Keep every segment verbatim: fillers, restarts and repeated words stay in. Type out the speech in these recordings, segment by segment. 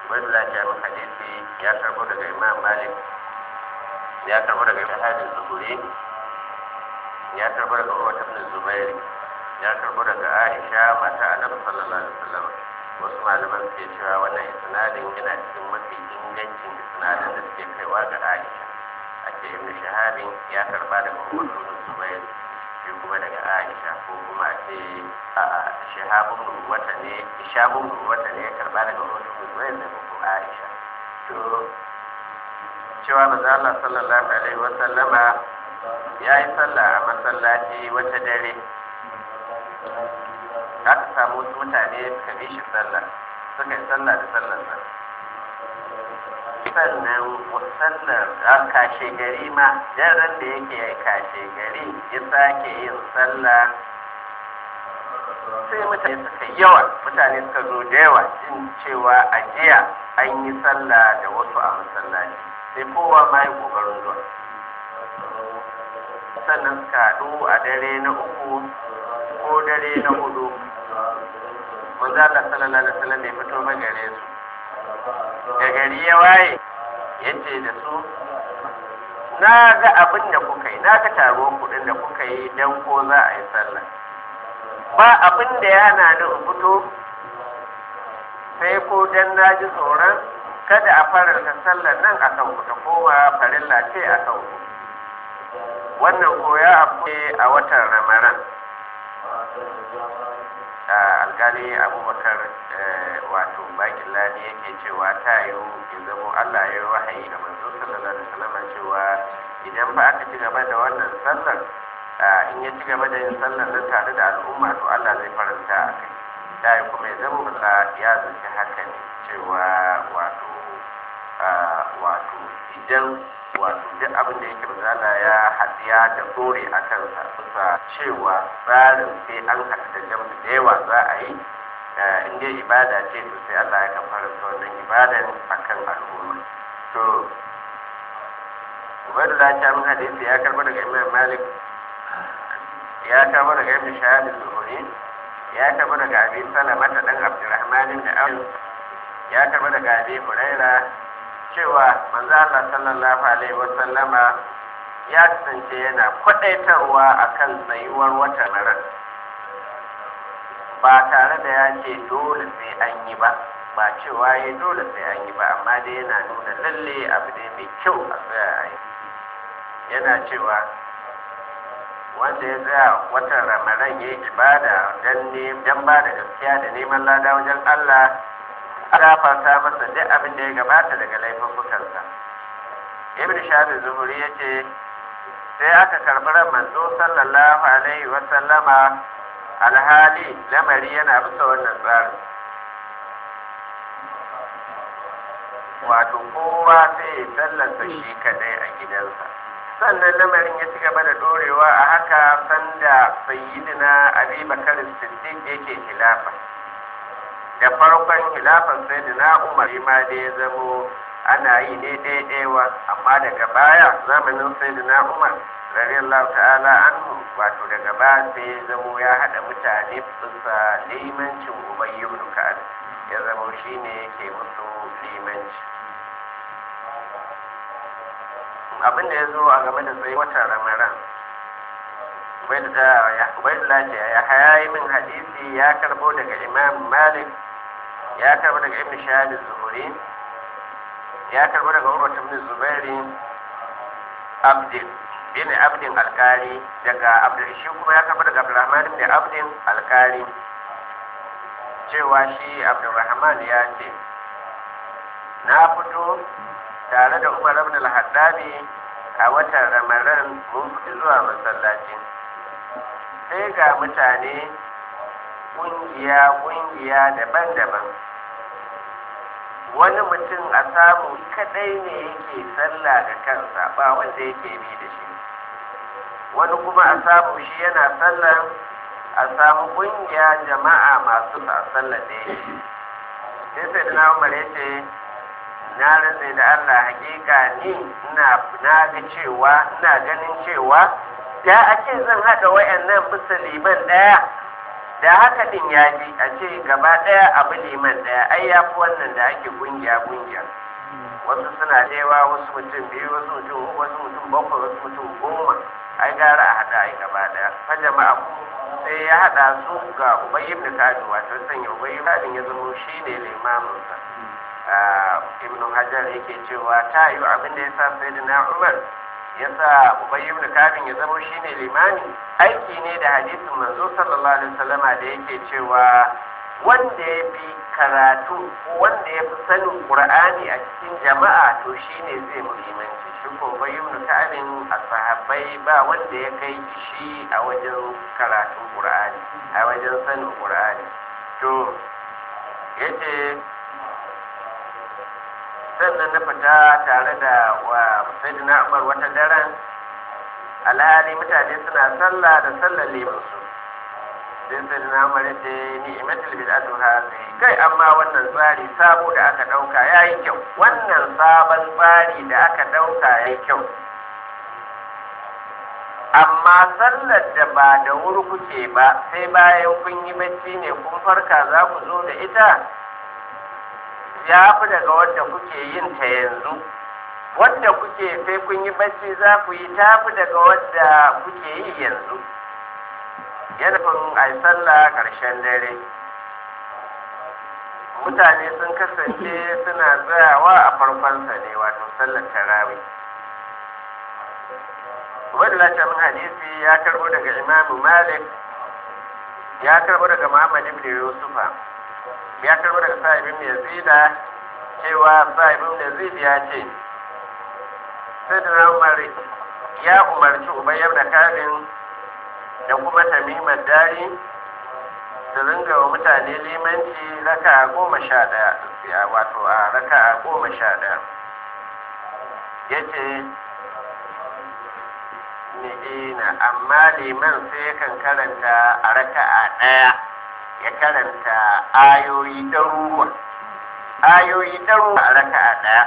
wanda za ta yi hadisi ya karbo daga imam malik ya karbo daga shahadin zuhuri ya karbo daga wata ibn zubairi ya karbo daga aisha mata annabi sallallahu alaihi wasallam. Wasu malaman suke cewa wannan isnadin yana cikin mafi ingancin isnadin da suke kaiwa ga aisha. A ce ibn shahabin ya karba daga wata ibn zubairi shi kuma daga aisha, ko kuma a ce a shahabun wata ne shahabun wata ne ya karba daga wata ibn zubairi daga ko aisha. To cewa manzo Allah sallallahu alaihi wasallama ya yi sallah a masallaci wata dare, aka samu wasu mutane suka bi shi sallah, suka yi sallah da sallarsa. Sannan sallar a kashe gari ma, daren da yake kashe gari ya sake yin sallah, sai mutane suka yawa mutane suka zo da yawa jin cewa a jiya an yi sallah da wasu a masallaci, sai kowa ma yi kokarin zuwa. Sannan suka haɗu a dare na uku ko dare na hudu, manzo Allah sallallahu alaihi wasallam ya fito magare su da gari ya waye, yace da su na ga abin da kuka yi, na ga taro kuɗin da kuka yi dan ko za a yi sallah, ba abin da ya hana ni in fito sai ko dan na ji tsoron kada a faranta sallar nan akan ku ta koma farilla ce akan ku. Wannan koya abu a watan Ramadan. Alkali abubakar wato bakin ladi yake cewa ta yiwu ya zamo Allah ya yi wahayi ga manzo sallallahu alaihi wasallam cewa idan ba aka ci gaba da wannan sallar, in ya ci gaba da yin sallar nan tare da al'umma, to Allah zai faranta a kai. Ta yi kuma ya zamo Allah ya zaci haka ne, cewa wato wato idan wato duk abin da yake misala ya haɗiya da dore a kansa bisa cewa tsarin sai an haɗu da jamsu da yawa za a yi, in dai ibada ce to sai Allah ya kan faranta wannan ibadan akan al'umma. To Ubaidullah ta min hadisi ya karɓa daga Imam Malik, ya karɓa daga Ibn Shahab az-Zuhri, ya karɓa daga Abi Salama ta dan Abdurrahman ibn Auf, ya karɓa daga Abi Hurairah cewa manzo Allah sallallahu alaihi wasallama ya kasance yana kwadaitarwa akan tsayuwar wata Ramadan, ba tare da ya ce dole sai an yi ba, ba cewa ya dole sai an yi ba, amma dai yana nuna lalle abu ne mai kyau a tsaya a yi. Yana cewa wanda ya tsaya watan Ramadan ya yi ibada don ba da gaskiya da neman lada wajen Allah, a gafarta masa duk abin da ya gabata daga laifukansa. Ibn Shahab az-Zuhri yace sai aka karɓi ran manzo sallallahu alaihi wa sallama alhali lamari yana bisa wannan tsarin, wato kowa sai ya sallarsa shi kadai a gidansa. Sannan lamarin ya ci gaba da dorewa a haka sanda sayyidina Abi Bakar Siddiq yake khilafa. Da farkon khilafan sayyidina Umar ma da ya zamo ana yi ne daidaiwa, amma daga baya zamanin sayyidina Umar radiyallahu ta'ala anhu, wato daga baya sai ya zamo ya hada mutane bisa limancin Ubay ibn Ka'ab, ya zamo shine yake musu limanci. Abin da ya zo a game da tsaye watan Ramadan, Ubaidullah ce ya hayayi min hadisi ya karbo daga Imam Malik, ya karbo daga Ibn Shahab az-Zuhri, ya karbo daga Urwa ibn Zubairi Abdin bin Abdin Alkari, daga Abdul shi kuma ya karbo daga Abdurrahman ibn Abdin Alkari cewa shi Abdurrahman ya ce na fito tare da Umar ibn al-Hattabi a watan Ramadan, mun fito zuwa masallaci, sai ga mutane ƙungiya-ƙungiya daban-daban. Wani mutum a samu kadai ne yake sallah da kansa, ba wanda yake bi da shi. Wani kuma a samu shi yana sallah, a samu ƙungiya jama'a masu sa sallah da yake. Sai sai da Umar ya ce na rantsa da Allah, hakika ni ina na ga cewa ina ganin cewa da ake zan haɗa wayannan bisa liman ɗaya da haka din ya ji a ce gaba ɗaya abu liman ɗaya ai ya fi wannan da ake kungiya kungiya wasu suna cewa wasu mutum biyu wasu mutum uku wasu mutum bakwai wasu mutum goma ai gara a haɗa ai gaba ɗaya fa jama'a sai ya haɗa su ga ubayy ibn ka'ab wato sanya ubayy ibn ka'ab ya zama shine limamin sa ibn hajar yake cewa ta yi abin da yasa sayyidina umar yasa ubayy ibn ka'ab ya zama shine limami aiki ne da hadisin manzo sallallahu alaihi wasallama da yake cewa wanda ya fi karatu ko wanda ya fi sanin qur'ani a cikin jama'a to shine zai mulimanci shi ko ubayy ibn ka'ab a sahabbai ba wanda ya kai shi a wajen karatun qur'ani a wajen sanin qur'ani to yace sannan na fita tare da wa sayyidina umar wata daren alhali mutane suna sallah da sallar limansu sai sayyidina umar ya ce ni'matul bid'atu hadhihi kai amma wannan tsari sabo da aka dauka yayi kyau wannan sabon tsari da aka dauka yayi kyau amma sallar da ba da wuri kuke ba sai bayan kun yi bacci ne kun farka za ku zo da ita ya fi daga wadda kuke yin ta yanzu wadda kuke sai kun yi bacci za ku yi ta fi daga wadda kuke yi yanzu yana kun a sallah ƙarshen dare mutane sun kasance suna tsayawa a farkonsa ne wato sallar tarawih wadda lati min hadisi ya karbo daga imamu malik ya karbo daga muhammad ibn yusufa ya karbo daga sa'ibin yazida cewa sa'ibin yazid ya ce sayyidina umar ya umarci ubayy ibn ka'ab da kuma tamimar dari su ringa wa mutane limanci raka goma sha ɗaya wato a raka goma sha ɗaya ya ce ni'ina amma liman sai yakan karanta a raka'a ɗaya ya karanta ayoyi ɗaruruwa ayoyi ɗaruruwa a raka'a ɗaya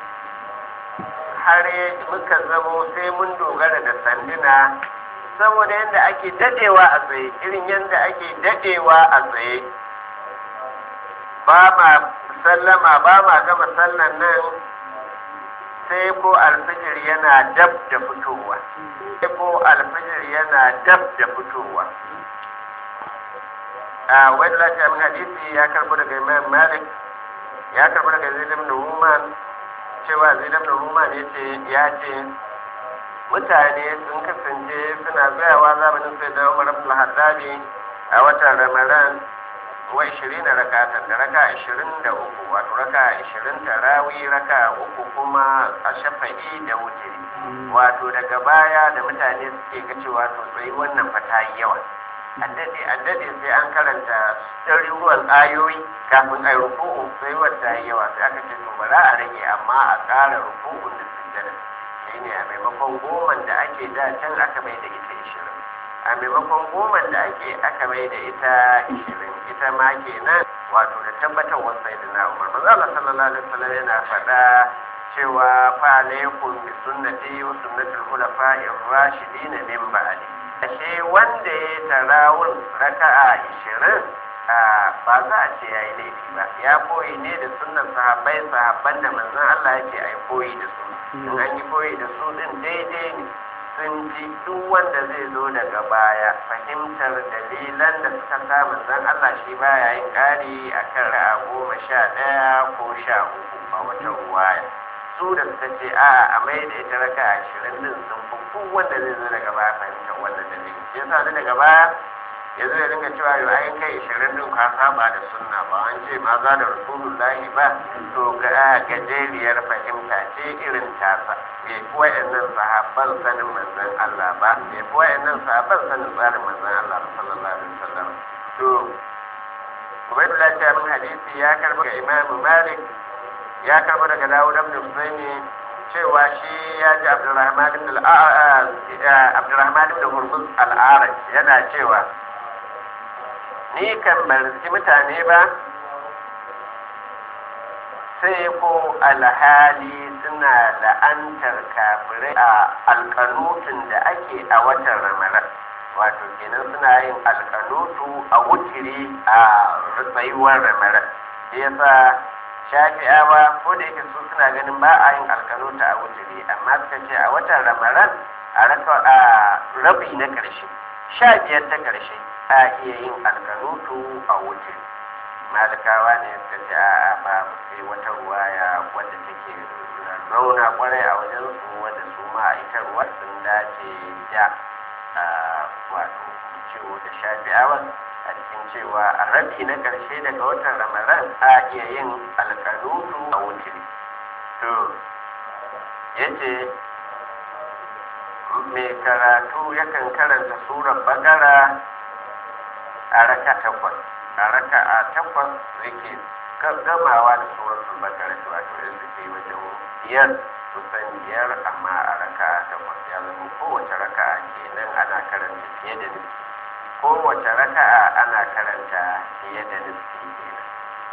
har muka zamo sai mun dogara da sanduna saboda yadda ake dadewa a tsaye irin yadda ake dadewa a tsaye ba ma sallama ba ma gama sallan nan sai ko alfijir yana dab da fitowa sai ko alfijir yana dab da fitowa a wani lafiyar hadisi ya karbo daga imam malik ya karbo daga zaid ibn ruman cewa zaid ibn ruman yace ya ce mutane sun kasance suna tsayawa zamanin sai da umar ibn al-haddadi a watan ramadan wa ishirin rakatan da raka ishirin da uku wato raka ishirin tarawih raka uku kuma a shafa'i da wutiri wato daga baya da mutane suke ga cewa to sai wannan fata yawa addade addade sai an karanta ɗaruruwan ayoyi kafin a yi ruku'u sai wata yawa sai aka ce to bara a rage amma a ƙara ruku'un da sujjada shine a maimakon goman da ake da can aka mai da ita ishirin a maimakon goman da ake aka mai da ita ishirin ita ma kenan wato da tabbatar wasu sayyidina umar manzo Allah sallallahu alaihi wasallam yana faɗa cewa fa alaikum bi sunnati wa sunnatul khulafa'ir rashidin min ba'di ashe wanda ya tarawun raka'a ishirin ba za a ce yayi laifi ba ya koyi ne da sunnan sahabbai sahabban da manzon Allah yake ai koyi da su in an yi koyi da su din daidai ne sun ji duk wanda zai zo daga baya fahimtar dalilan da suka sa manzon Allah shi baya yin ƙari akan ra'a goma sha ɗaya ko sha uku a wata ruwaya su da suka ce a a mai da ita raka ashirin din sun fi duk wanda zai zo daga baya fahimtar wannan dalili shi yasa ni daga baya ya zo ya dinga cewa yau ayin kai ishirin din ka saba da sunna ba an ce ma za da rasulullahi ba to ga gajeriyar fahimta ce irin tasa bai fi wa'annan sahabban sanin manzon Allah ba bai fi wa'annan sahabban sanin tsarin manzon Allah sallallahu alaihi wasallam to Ubaydullah ta min hadisi ya karba ga Imam Malik ya karba daga Dawud ibn Husaini cewa shi ya ji Abdurrahman ibn al Abdurrahman ibn Hurmuz al-Araj yana cewa ni kan barci mutane ba sai ko alhali suna la'antar kafirai a alƙanutun da ake a watan ramadan wato kenan suna yin alkanutu a wutiri a tsayuwar ramaran shi yasa shafi'awa ko da yake su suna ganin ba a yin alkanuta a wutiri amma suka ce a watan ramaran a raka a rabi na ƙarshe sha biyar ta ƙarshe a iya yin alkanutu a wutiri malikawa ne suka ce a ba sai wata ruwaya wadda take rauna kwarai a wajen su wadda su ma a ita ruwa sun dace da wato cewa da shafi'awa a cikin cewa a rabi na ƙarshe daga watan ramadan a iya yin alƙanutu a wutiri to yace mai karatu yakan karanta surar bakara a raka takwas a raka a takwas yake gamawa da suratul bakara wato da suke wajen biyar kusan biyar amma a raka a takwas ya zama kowace raka kenan ana karanta fiye da nufi kowace raka'a ana karanta fiye da nufi kenan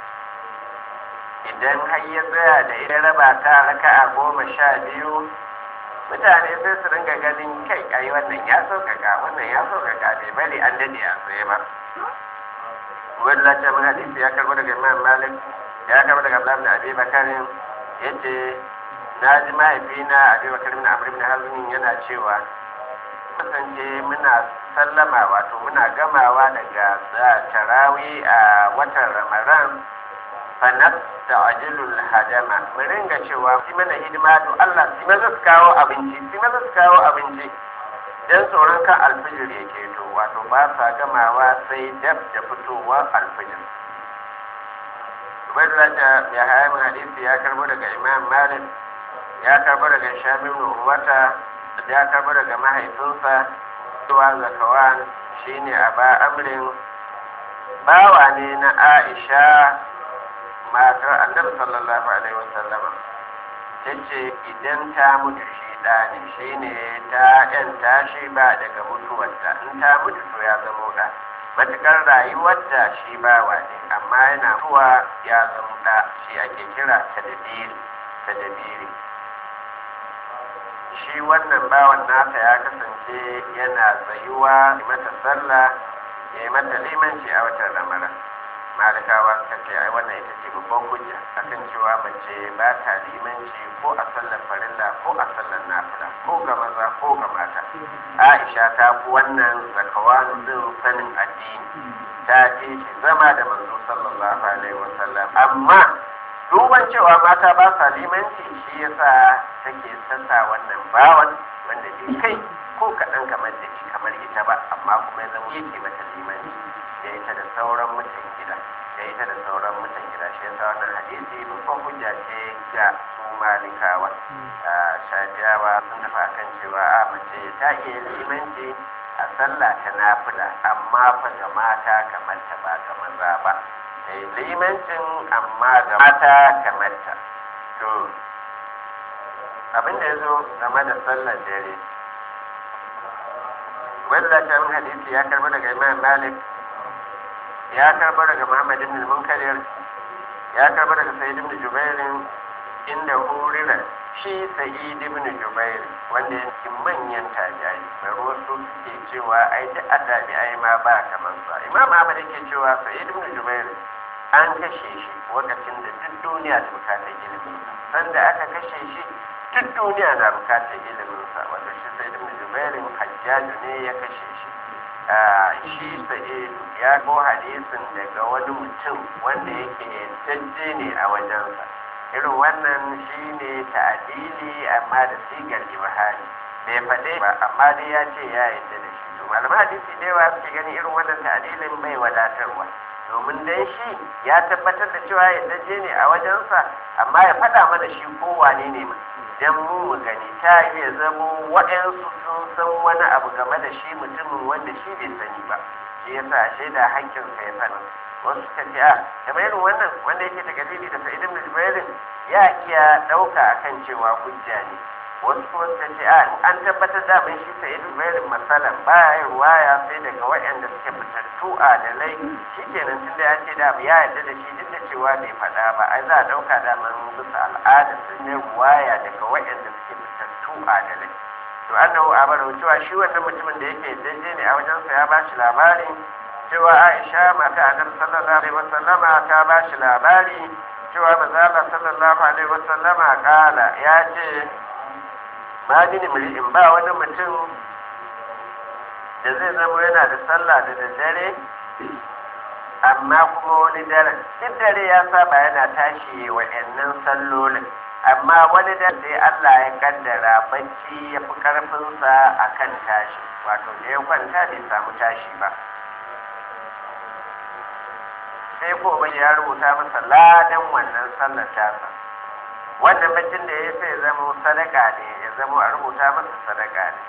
idan har ya tsaya da ita raba ta raka'a goma sha biyu mutane sai su ringa ganin kai ai wannan ya sauƙaƙa wannan ya sauƙaƙa bai bari an dade a tsaye ba wani lati min hadisi ya karbo daga imam malik ya karbo daga abdullahi bin abi bakarin yace na ji mahaifina abi bakar bin amr bin hazmin yana cewa kasance muna sallama wato muna gamawa daga tarawi a watan ramadan fanat da ajilul hadama mu ringa cewa si mana hidima to Allah si maza su kawo abinci si maza su kawo abinci dan tsoron kan alfijir yake to wato ba sa gamawa sai dab da fitowar alfijir Ubaidullah da ya haya min hadisi ya karbo daga Imam Malik ya karbo daga Shamim bin Urwata ya karbo daga mahaifinsa cewa Zakawan shine Aba Amrin bawa ne na Aisha matar Annabi sallallahu alaihi wasallama tace idan ta mutu shi da ne shine ta yanta shi ba daga mutuwarta in ta mutu to ya zama da matukar rayuwarta shi bawa ne amma yana zuwa ya zama da shi ake kira tadbiri tadbiri shi wannan bawan nasa ya kasance yana tsayuwa mata sallah ya mata limanci a watan ramadan malikawa suka ce ai wannan ita ce babban hujja akan cewa mace ba ta limanci ko a sallar farilla ko a sallar nafila ko ga maza ko ga mata aisha ta fi wannan zakawan din sanin addini ta ce shi zama da manzo sallallahu alaihi wasallam amma duban cewa mata ba sa limanci shi yasa take sassa wannan bawan wanda bai kai ko kaɗan kamar da shi kamar ita ba amma kuma ya zama yake mata limanci da ita da sauran mutan gida da ita da sauran mutan gida shi yasa wannan hadisi babban hujja ce ga su malikawa shafiyawa sun tafi akan cewa a mace ta iya limanci a sallah ta nafila amma fa ga mata kamar ta ba ga maza ba da limancin amma ga mata kamar ta to abin da ya zo game da sallar dare wanda ta min hadisi ya karba daga imam malik ya karba daga muhammad ibn munkarir ya karba daga sa'id ibn jubair inda hurira shi sa'id ibn jubair wanda yake manyan tabi'ai mai wasu suke cewa ai duk a tabi'ai ma ba kamar sa imam ahmad yake cewa sa'id ibn jubair an kashe shi lokacin da duk duniya ta bukatar ilimin sanda aka kashe shi duk duniya na bukatar ilimin sa wanda shi sa'id ibn jubair hajjaju ne ya kashe shi shi sa'id ya go hadisin daga wani mutum wanda yake tajje ne a wajensa irin wannan shi ne ta'adili amma da sigar ibhari bai faɗe ba amma dai ya ce ya yarda da shi to malaman hadisi da yawa suke gani irin wannan ta'adilin bai wadatarwa domin dai shi ya tabbatar da cewa yarda je ne a wajensa amma ya faɗa mana shi ko wane ne ma dan mu mu gani ta iya zamo waɗansu sun san wani abu game da shi mutumin wanda shi bai sani ba shi yasa shaida hakkinsa ya sani wasu suka ce a kamar irin wannan wanda yake da dalili da sa'id ibn jubair ya iya ɗauka akan cewa hujja ne wasu kuma suka ce a an tabbatar da mai shi sa'id ibn jubair masalan baya yin ruwaya sai daga waɗanda suke fitattu a dalai shikenan tunda ya ce da ya yarda da shi duk da cewa bai faɗa ba ai za a ɗauka da man bisa al'ada sun yi ruwaya daga waɗanda suke fitattu a dalai to annahu abara cewa shi wannan mutumin da yake daidai ne a wajensa ya bashi labari cewa Aisha mata Annabi sallallahu alaihi wasallama ta bashi labari cewa manzo Allah sallallahu alaihi wasallama kala ya ce ma gini in ba wani mutum da zai zama yana da sallah da daddare amma kuma wani dare duk dare ya saba yana tashi wa'annan sallolin amma wani dare sai Allah ya kaddara bacci ya fi karfinsa a kan tashi wato da ya kwanta bai samu tashi ba sai ko bai ya rubuta masa ladan wannan sallar tasa wannan baccin da ya sai zama sadaka ne ya zama a rubuta masa sadaka ne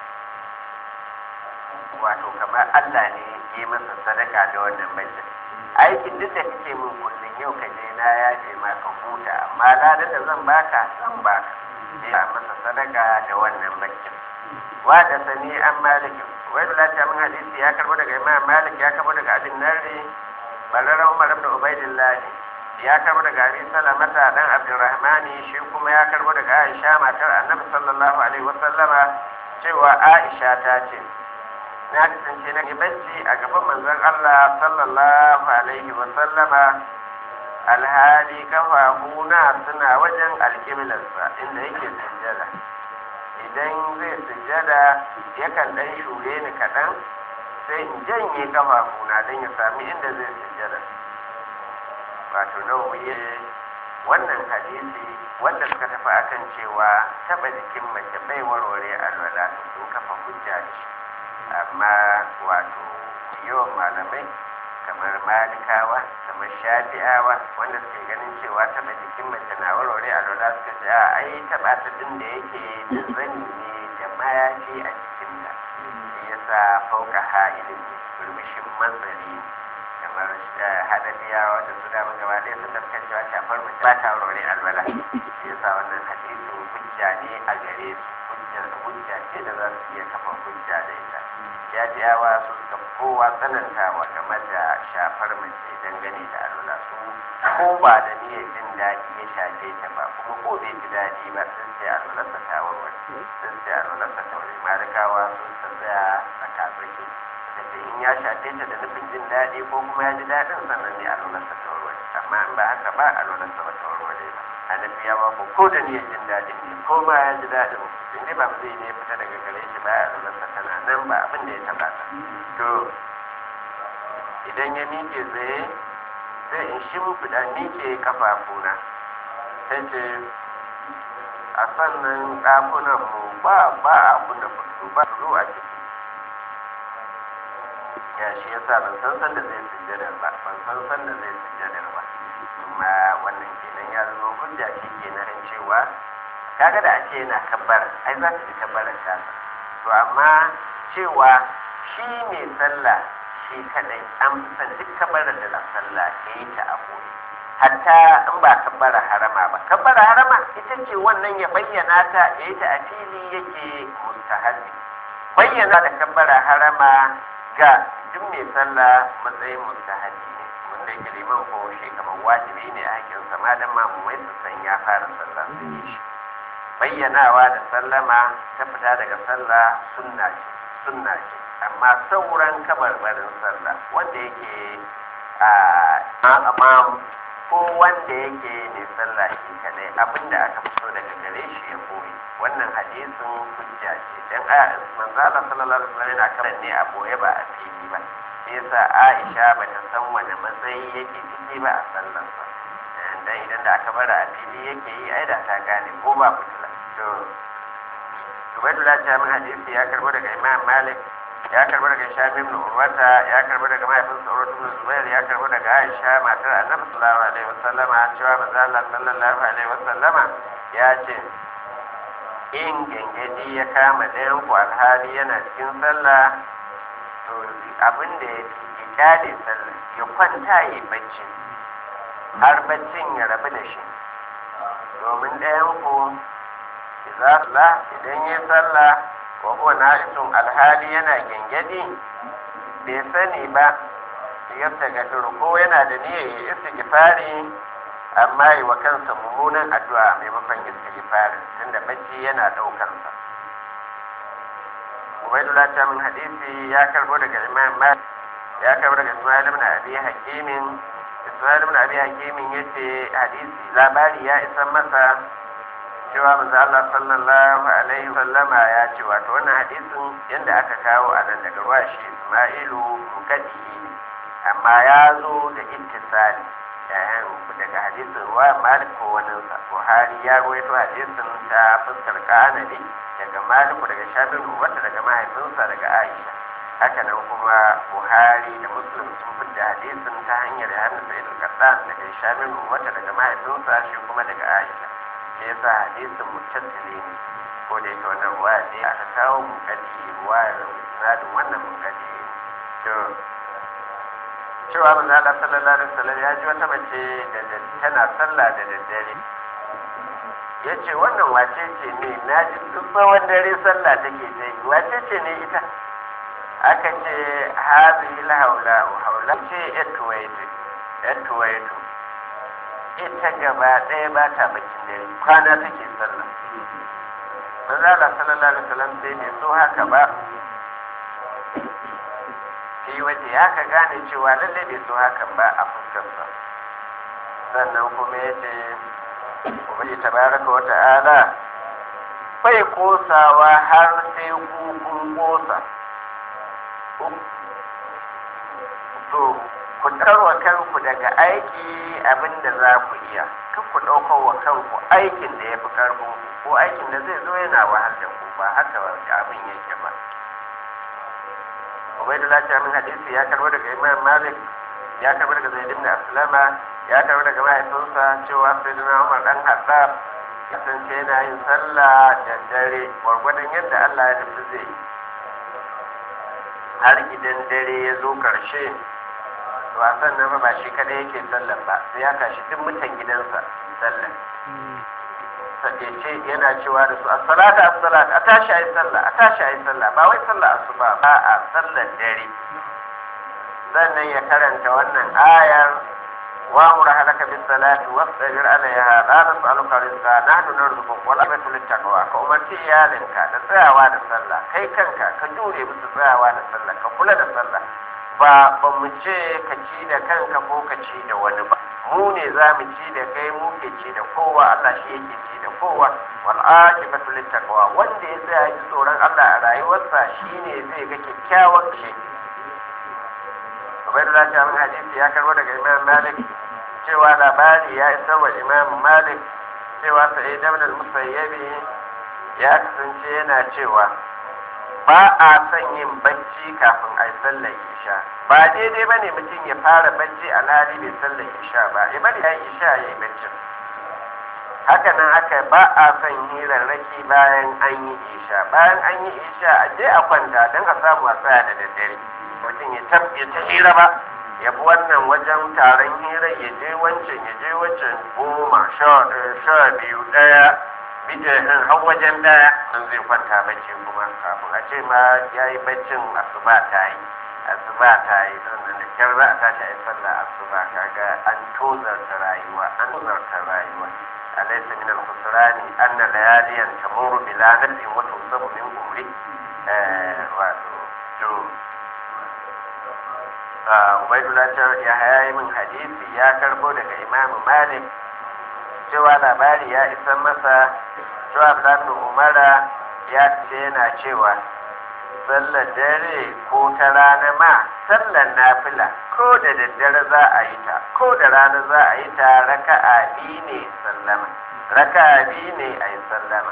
wato kamar Allah ne ya yi masa sadaka da wannan baccin aikin duk da kake min kullum yau ka je na ya ce ma ka huta amma ladan da zan baka zan baka sai masa sadaka da wannan baccin wa da sani an malikin wai da lafiya min hadisi ya karbo daga imam malik ya karbo daga abin narri balaran umar ibn ubaidillah ya karbo daga abi salamata dan abdurrahmani shi kuma ya karbo daga aisha matar annabi sallallahu alaihi wasallama cewa aisha ta ce na kasance na yi bacci a gaban manzon Allah sallallahu alaihi wasallama alhali kafafuna suna wajen alƙiblarsa inda yake sujjada idan zai sujjada yakan ɗan shure ni kaɗan sai in janye kafafuna don ya sami inda zai sujjada wato nawawi wannan hadisi wanda suka tafi akan cewa taɓa jikin mace bai warware alwala sun kafa hujja da shi amma wato yawan malamai kamar malikawa kamar shafi'awa wanda suke ganin cewa taɓa jikin mace na warware alwala suka ce a ai taɓa ta din da yake da zani ne da mayafi a jikinta shi yasa fauka ha'ilin burbushin manzari kamar hadafiyawa da su dama gaba ɗaya sun tafkar cewa shafar mace ba ta warware alwala shi yasa wannan hadisin hujja ne a gare su hujja ce da za su iya kafa hujja da ita jajiyawa su suka kowa tsanantawa game da shafar mace dangane da alwala su ko ba da niyyar jin daɗi ya shafe ta ba kuma ko bai ji daɗi ba sun ce alwalarsa ta warware sun ce alwalarsa ta warware malikawa sun ta tsaya a kafirki da ce in ya shafe ta da nufin jin daɗi ko kuma ya ji daɗin sannan ne alwalarsa ta warware amma in ba haka ba alwalarsa ba ta warware ba hanafiyawa ko ko da niyyar jin daɗin ne ko ma ya ji daɗin in dai ba zai ne fita daga gare shi ba ya alwalarsa tana nan ba abin da ya taɓa ta to idan ya miƙe tsaye sai in shimfiɗa miƙe kafafuna ta ce a sannan ɗakunan mu ba ba a kuna fito ba su a ciki ya shi ya sa ban san san da zai sujjadar ba ban san san da zai sujjadar ba amma wannan kenan ya zama hujja shi kenan cewa kaga da ake yana kabbar ai za ta ji kabbarar ta to amma cewa shi ne sallah shi kadai an fi san duk kabbarar da sallah ya yi ta a koyi hatta in ba kabbara harama ba kabbara harama ita ce wannan ya bayyana ta ya yi ta a fili yake mustahabi bayyana da kabbara harama ga duk mai sallah matsayin mustahabi ne wanda yake liman ko shi kamar wajibi ne a hakin sama dan mamumai su san ya fara sallah su yi shi bayyanawa da sallama ta fita daga sallah sunna ce sunna ce amma sauran kabarbarin sallah wanda yake a amam ko wanda yake ne sallah shi kadai abinda aka fito daga gare shi ya koyi wannan hadisin hujja ce dan aya manzo Allah sallallahu alaihi wasallam yana karan ne a boye ba a fili ba sai yasa Aisha ba ta san wani matsayi yake ciki ba a sallar sa dan idan da aka bara a fili yake yi ai da ta gane ko ba fitila to Ubaydullah ta min hadisi ya karbo daga Imam Malik ya karbo daga Shami ibn Urwata ya karbo daga mahaifinsa Urwata ibn Zubair ya karbo daga Aisha matar Annabi sallallahu alaihi wasallama cewa manzo Allah sallallahu alaihi wasallama ya ce in gengedi ya kama ɗayan ku alhali yana cikin sallah to abin da ya fi kyale sallah ya kwanta ya bacci har baccin ya rabu da shi domin ɗayan ku idan ya sallah wa huwa na'isun alhali yana gengedi bai sani ba ya tagafiru ko yana da niyyar ya istighfari amma yi wa kansa mummunan addu'a maimakon istighfari tunda bacci yana daukar sa ubaidullah ta min hadisi ya karbo daga imam malik ya karbo daga ismail ibn abi hakimin ismail ibn abi hakimin yace hadisi labari ya isa masa cewa manzo Allah sallallahu alaihi wasallama ya ce wato wannan hadisin yanda aka kawo a nan daga ruwa shi ismailu mukaddi amma ya zo da ittisali yayin daga hadisin ruwa malik ko wani sa buhari ya rawaito hadisin ta fuskar kanani daga malik daga shamil wata daga mahaifinsa daga aisha haka nan kuma buhari da muslim sun fidda hadisin ta hanyar hannu sa'id al-qattan daga shamil wata daga mahaifinsa shi kuma daga aisha shi yasa hadisin mutattali ne ko da yake wannan ruwa ne aka kawo mukaddi ruwa da isnadin wannan mukaddi to cewa manzo Allah sallallahu alaihi wasallam ya ji wata mace da tana sallah da daddare yace wannan wace ce ne na ji duk tsawon dare sallah take ta yi wace ce ne ita aka ce hadhihi la-haula haula ce etwaitu etwaitu ita gaba ɗaya ba ta bakin dare kwana take sallah manzo Allah sallallahu alaihi wasallam sai bai so haka ba shi waje ya ka gane cewa lalle bai so hakan ba a fuskarsa sannan kuma ya ce ubangi tabaraka wa ta'ala bai kosawa har sai kun kosa to ku tarwa kanku daga aiki abin da za ku iya kan ku ɗaukar wa kanku aikin da ya fi ƙarfin ko aikin da zai zo yana wahal da ku ba haka abin yake ba ubaidullah ta min hadisi ya karbo daga imam malik ya karbo daga zaid ibn aslama ya karbo daga mahaifinsa cewa sayyidina umar dan haddab ya san yana yin sallah da dare gwargwadon yadda Allah ya nufi zai har idan dare ya zo karshe wasan nan ba shi kadai yake sallan ba sai ya kashi duk mutan gidansa sallan ce yana cewa da su as-salatu as-salatu a tashi ayi sallah a tashi ayi sallah ba wai sallah asuba ba a sallar dare sannan ya karanta wannan ayar wa murahalaka bis salati wasbir alaiha la nas'aluka rizqa nahnu narzuquka wal aqibatu lit taqwa ka umarci iyalinka da tsayawa da sallah kai kanka ka jure musu tsayawa da sallah ka kula da sallah ba ba mu ce ka ci da kanka ko ka ci da wani ba mu ne za mu ci da kai mu ke ci da kowa Allah shi yake ci da kowa wal aqibatu lit taqwa wanda ya tsaya ji tsoron Allah a rayuwarsa shine zai ga kyakkyawan shi Ubaydullah ta min hadisi ya karbo daga Imam Malik cewa labari ya isa wa Imam Malik cewa Sa'id ibn al-Musayyib ya kasance yana cewa ba a son yin bacci kafin a yi sallar isha ba daidai ba ne mutum ya fara bacci a lari bai sallar isha ba ya bari ya yi isha ya yi baccin haka nan aka ba a son hirarraki bayan an yi isha bayan an yi isha a je a kwanta don a samu a tsaya da daddare mutum ya tabbe ta hira ba ya bi wannan wajen taron hira ya je wancan ya je wancan goma sha biyu ɗaya bidiyon har wajen daya sun zai kwanta bacci kuma kafin a ce ma ya yi baccin asuba ta yi asuba ta yi sannan da kyar za a tashi a yi sallah asuba kaga an tozarta rayuwa an tozarta rayuwa alaysa min al-khusrani anna layaliyan tamuru bila nafsin wa tusabu min umri wato to ubaidullah ya hayayi min hadisi ya karbo daga imamu malik cewa labari ya isa masa cewa Abdullahi Umara ya ce yana cewa sallar dare ko ta rana ma sallar nafila ko da daddare za a yi ta ko da rana za a yi ta raka'a biyu ne sallama raka'a biyu ne a yi sallama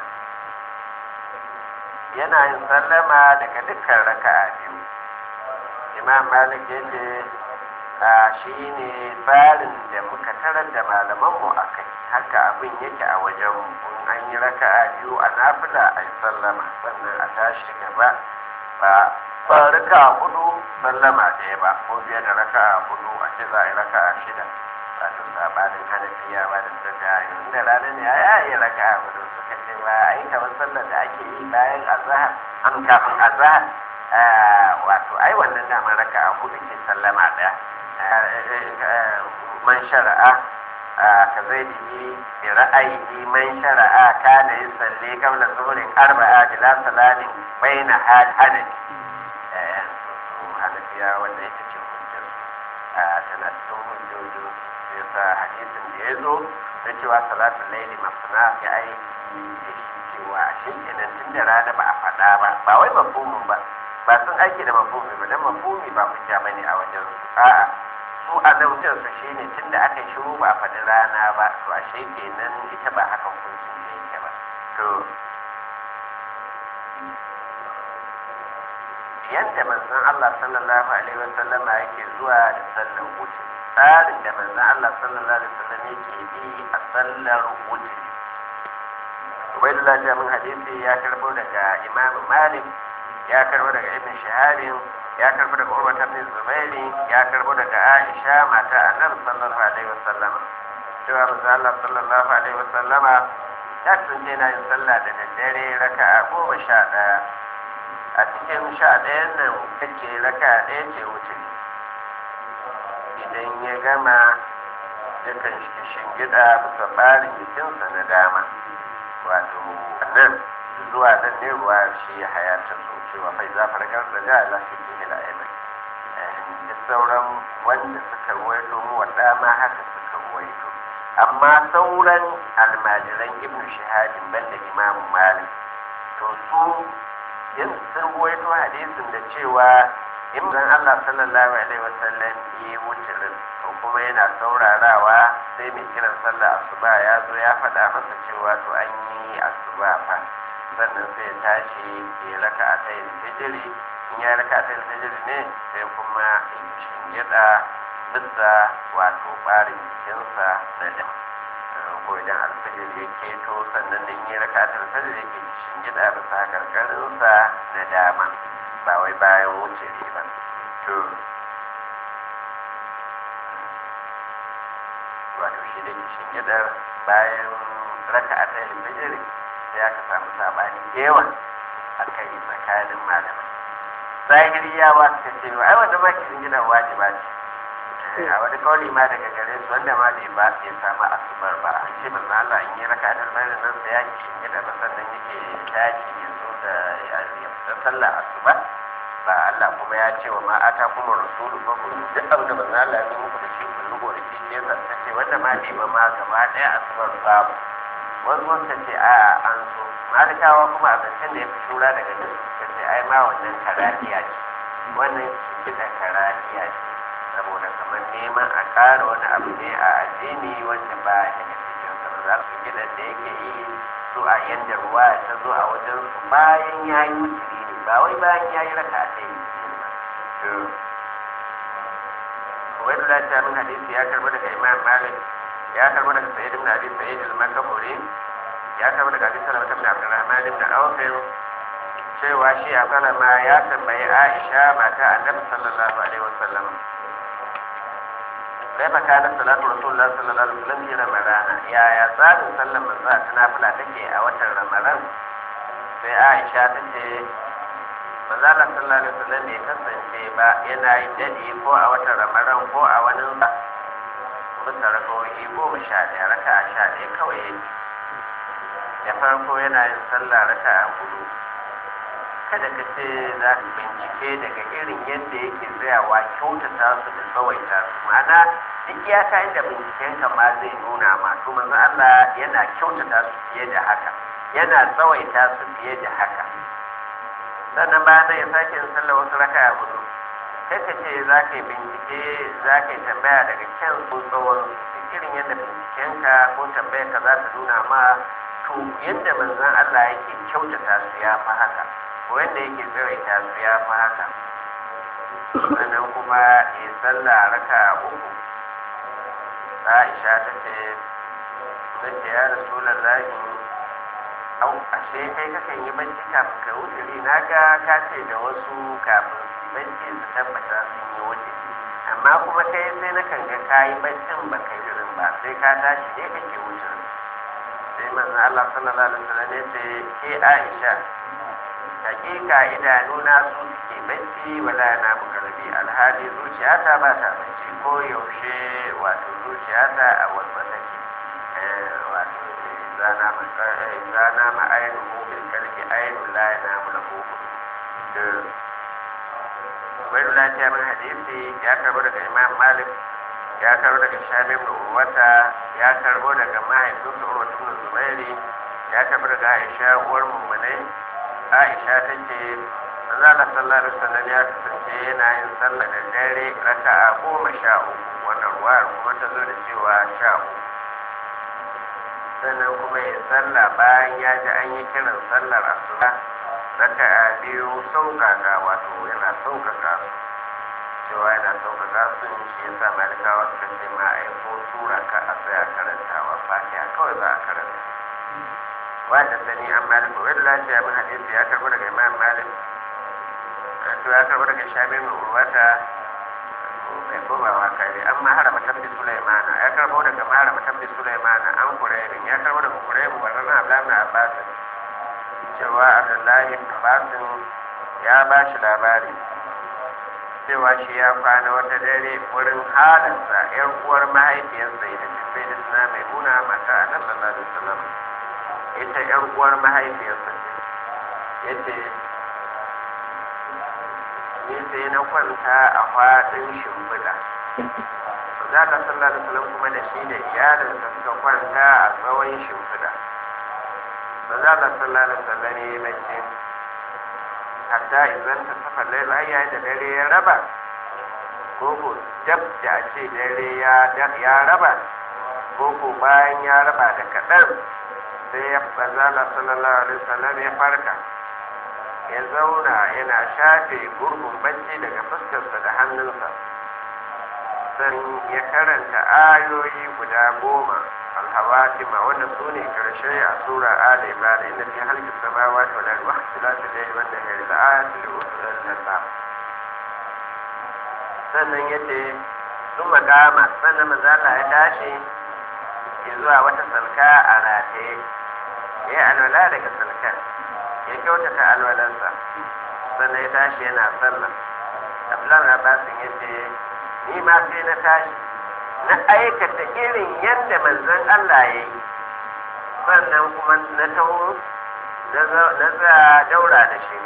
yana yin sallama daga dukkan raka'a biyu Imam Malik ya ce a shi ne tsarin da muka tarar da malamanmu a kai haka abin yake a wajen in an yi raka'a biyu a nafila a yi sallama sannan a tashi gaba ba ba raka'a hudu sallama ɗaya ba ko biya da raka'a hudu a ce za a yi raka'a shida wato sabanin hanafiya ba da sada yanzu da rana ne a yi raka'a hudu suka ce ba a yi kamar sallar da ake yi bayan azahar an kafin azahar wato ai wannan damar raka'a hudu ke sallama ɗaya man shara'a ka zai bi bi ra'ayi man shara'a kana yusalli qabla zuhrin arba'a bila salamin baina hanafi hanafiya wanda ita ce hujjar tana cikin hujjoji sai sa hadisin da ya zo na cewa salatul laili masna ya aiki da shi cewa a shi kenan tun da rana ba a faɗa ba ba wai mafhumin ba ba sun aiki da mafhumi ba dan mafhumi ba hujja bane a wajen su a'a su a zaujin su shine tun da aka shiru ba a faɗi rana ba to a shi kenan ita ba haka hukuncin da yake ba to yadda manzon Allah sallallahu alaihi wasallam yake zuwa da sallar wuce tsarin da manzon Allah sallallahu alaihi wasallam yake bi a sallar wuce Ubaidullah Jamin hadisi ya karbo daga Imam Malik ya karbo daga Ibn Shahabin ya karbo daga Urwa ibn Zubairi ya karbo daga Aisha mata Annabi sallallahu alaihi wasallam cewa manzon Allah sallallahu alaihi wasallama ya kasance yana yin sallah da daddare raka'a goma sha ɗaya a cikin sha ɗayan nan kake raka ɗaya ce wuce idan ya gama yakan shingida bisa ɓarin jikinsa na dama wato nan zuwa nan ne ruwa shi ya hayata so cewa fai za farkar da ga lafi jini da aimai da sauran wanda suka ruwaito mu wadda ma haka suka ruwaito amma sauran almajiran ibnu shahadin banda imamu malik to su yin sun ruwaito hadisin da cewa in zan Allah sallallahu alaihi wasallam yi wutirin ko kuma yana saurarawa sai mai kiran sallah asuba ya zo ya faɗa masa cewa to an yi asuba fa sannan sai ya tashi ya raka a tayin fijiri in ya raka a tayin fijiri ne sai kuma in shingida bisa wato ɓarin jikinsa na dama ko idan alfajir ya keto sannan da yi rakatar alfajir yake shingida bisa karkarinsa na dama ba wai bayan wuce ne ba to wato shi da shingidar bayan rakatar alfajir sai aka samu sabani yawa a kai tsakanin malamai zahiriyawa suka ce ai wanda ma ke shingidar wajiba ce a wani kauli ma daga gare su wanda ma bai ba ya samu asubar ba an ce manzo Allah in yi raka da bayan nan sai ya ki da ba sannan yake tashi ya zo da ya fita sallah asuba ba Allah kuma ya ce wa ma ata kuma rasulu fa ku duk abin da manzo Allah ya yi muku da shi ku rubo da shi sai sa ta ce wanda ma bai ba ma gaba daya asubar babu wasu wanda ce a an so malikawa kuma a zancen da ya fi shura daga nan ta ce ai ma wannan karahiya ce wannan kiɗa karahiya ce saboda kamar neman a ƙara wani abu ne a addini wanda ba daga cikin sa za su gidan da yake yi su a yanda ruwa ta zo a wajen su bayan ya yi wuturi ne ba wai bayan ya yi raka ta yi to wai da ta min hadisi ya karbi daga imam malik ya karbi daga sayyid ibn abi sayyid al-makaburi ya karbi daga abi salama ibn abdurrahman ibn auf cewa shi a salama ya tambayi aisha mata annabi sallallahu alaihi wasallam كيف كانت صلاة رسول الله صلى الله عليه وسلم في رمضان يا يا صلاة صلى الله عليه وسلم نافلة تكي أو رمضان في عائشة تكي manzo Allah sallallahu alaihi wasallam bai kasance ba yana yin dadi ko a watan Ramadan ko a wani ba bisa rakawoyi goma sha ɗaya raka'a sha ɗaya kawai yake da farko yana yin sallah raka'a hudu kada ka ce za ka bincike daga irin yadda yake tsayawa kyautata su da tsawaita su ma'ana duk iyaka inda binciken ka ma zai nuna ma to manzo Allah yana kyautata su fiye da haka yana tsawaita su fiye da haka sannan bayan nan ya sake yin sallah wasu raka'a hudu kai ka ce za ka yi bincike za ka yi tambaya daga kyan ko tsawon duk irin yadda binciken ka ko tambayar ka za ta nuna ma to yadda manzon Allah yake kyautata su ya fi haka wanda yake tsawaita su ya fi haka sannan kuma ya sallah raka uku Aisha ta ce nace ya Rasulullahi au ashe kai kakan yi bacci kafin ka wuturi na ga ka ce da wasu kafin su bacci su tabbata sun yi wuturi amma kuma kai sai na kan ga ka yi baccin ba kai irin ba sai ka tashi ne kake wuturi sai manzo Allah sallallahu alaihi wasallam ya ce ke Aisha hakika idanuna su suke bacci wala na bukarbi alhali zuciyata ba ta bacci ko yaushe wato zuciyata a wasu wato zana ma zana ma ainihu bil kalbi ainihu la yanamu lahu wani lafiya min hadisi ya karbo daga imam malik ya karbo daga shamim da urwata ya karbo daga mahaifinsa urwata ibn zubairi ya karbo daga aisha uwar mummunai aisha ta ce manzo Allah sallallahu alaihi wasallam ya kasance yana yin sallah da dare raka'a goma sha uku wannan ruwa kuma ta zo da cewa sha uku sannan kuma ya sallah bayan ya ji an yi kiran sallar asuba raka'a biyu sauƙaƙa wato yana sauƙaƙa cewa yana sauƙaƙa su shi yasa malikawa suka ce ma a yi ko tura ka a tsaya karantawa fatiha kawai za a karanta wanda sani an malik wani lafiya min hadisi ya karbo daga imam malik to ya karbo daga shamin urwata mai komawa kare an maharama tabbi sulaimana ya karbo daga maharama tabbi sulaimana an kurairin ya karbo daga kurairin wannan abdullahi na abbas cewa abdullahi abbasin ya ba shi labari cewa shi ya kwana wata dare wurin halarsa yar uwar mahaifiyarsa ita ce sai da suna mai muna mata a nan sallallahu alaihi wasallam ita yar uwar mahaifiyarsa ce yace ni sai na kwanta a faɗin shimfiɗa za ka sallallahu alaihi wasallam kuma da shi da iyalinsa suka kwanta a tsawon shimfiɗa ba za ka sallallahu alaihi wasallam ya mace hatta idan ta safa laila ai yayin da dare ya raba koko dab da ce dare ya ya raba koko bayan ya raba da kaɗan sai ya bazala sallallahu alaihi wasallam ya farka ya zauna yana shafe gurbin bacci daga fuskarsa da hannunsa san ya karanta ayoyi guda goma alhawatima wanda su ne karshe a sura ala imran inna fi halqis samawati wal ardi wa ikhtilafil layli wan nahari la ayatin li ulil albab sannan yace sun magama sannan manzala ya tashi ya zuwa wata salka a rataye ya alwala daga salkar ya kyautata alwalansa sannan ya tashi yana sallah abdullahi abbasin yace ni ma sai na tashi na aikata irin yadda manzon Allah ya yi sannan kuma na taho na za daura da shi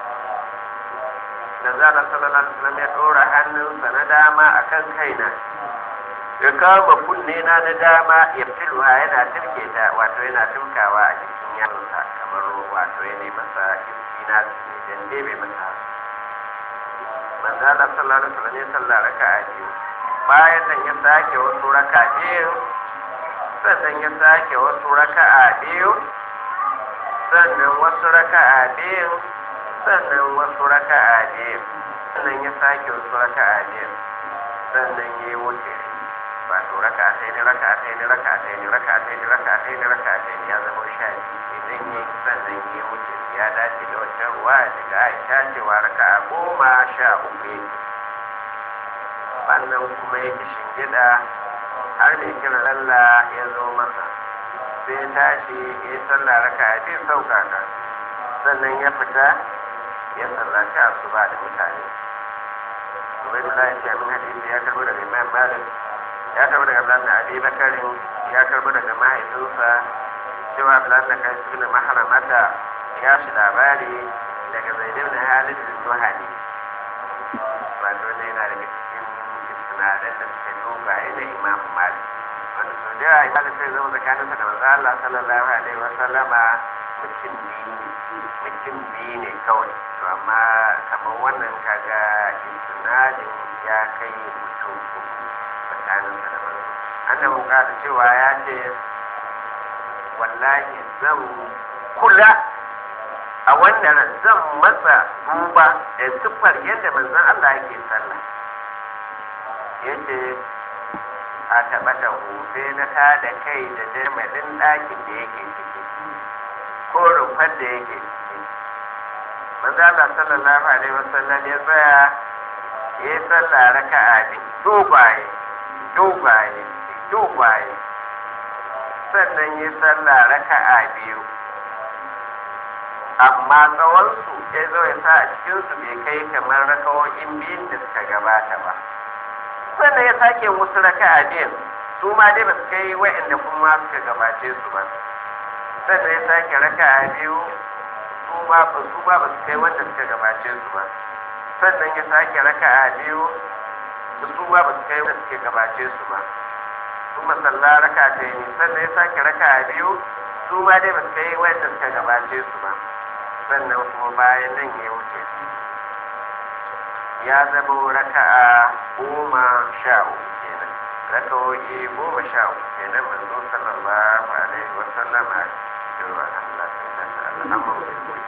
da za a sallallahu alaihi wasallam ya ɗora hannunsa na dama a kan kaina ya kama kunne na na dama ya filwa yana turke ta wato yana turkawa a jikin yaronsa kamar wato ya ne masa iskina idan dai bai masa manzo Allah sallallahu alaihi wasallam ya sallah raka'a biyu bayan nan ya sake wasu raka biyu sannan ya sake wasu raka'a biyu sannan wasu raka'a biyu sannan wasu raka'a biyu sannan ya sake wasu raka'a biyu sannan ya yi wuce wato raka'a sai ne raka'a sai ne raka'a sai ne raka'a sai ne raka'a sai ne raka'a sai ne ya zama sha biyu idan ya sannan ya wuce ya dace da wancan ruwa daga Aisha cewa raka'a goma sha uku sannan kuma ya shingida har mai kira Allah ya zo masa sai tashi ya yi sallah raka a biyu saukaka sannan ya fita ya sallaci asuba da mutane ubaidullah ya ce min hadisi ya karbo daga imam malik ya karbo daga abdullahi abi bakarin ya karbo daga mahaifinsa cewa abdullahi na kai su maharamata ya shi labari daga zaidun na halin zuhani wato ne yana daga sinadar da suka dogaye da imam malik wanda sau da yawa imam sai zama tsakaninsa da manzo Allah sallallahu alaihi wa sallama mutum biyu mutum biyu ne kawai to amma kamar wannan kaga sinadin ya kai mutum uku tsakaninsa da manzo annabi ka da cewa ya ce wallahi zan kula a wannan zan masa duba da siffar yadda manzon Allah yake sallah yace a taɓa ta sai na ta da kai da damalin ɗakin da yake ciki ko rufar da yake ciki manzo Allah sallallahu alaihi wasallam ya tsaya ya yi sallah raka'a biyu dogaye dogaye dogaye sannan ya yi sallah raka'a biyu amma tsawonsu ya zo ya sa a cikinsu bai kai kamar rakawoyin biyun da suka gabata ba sannan ya sake wasu raka'a biyun su ma dai ba su kai wa'anda kuma suka gabace su ba sannan ya sake raka a biyu su ma ba su ma ba su kai wanda suka gabace su ba sannan ya sake raka a biyu su ma ba su kai wanda suka gabace su ba su masalla raka ta yi sannan ya sake raka a biyu su ma dai ba su kai wanda suka gabace su ba sannan kuma bayan nan ya wuce ya zama raka'a goma sha uku kenan raka'o'i goma sha uku kenan manzo sallallahu alaihi wa sallama ya ce wa Allah ta Allah amma